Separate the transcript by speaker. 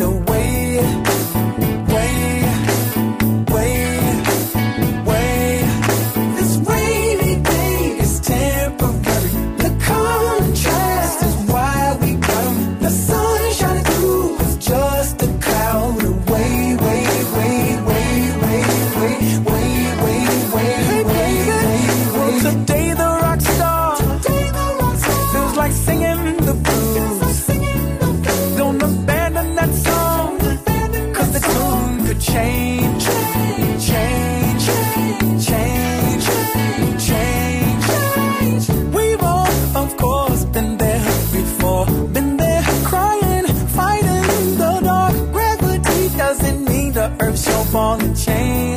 Speaker 1: away. This rainy day is temporary. The contrast is why we got 'em. The sun shining through is just a cloud away. Today the rock star feels like singing the blues. Don't abandon that song, 'cause the tune could change. We've all, of course, been there before. Been there crying, fighting the dark. Gravity doesn't mean the earth shall fall and change.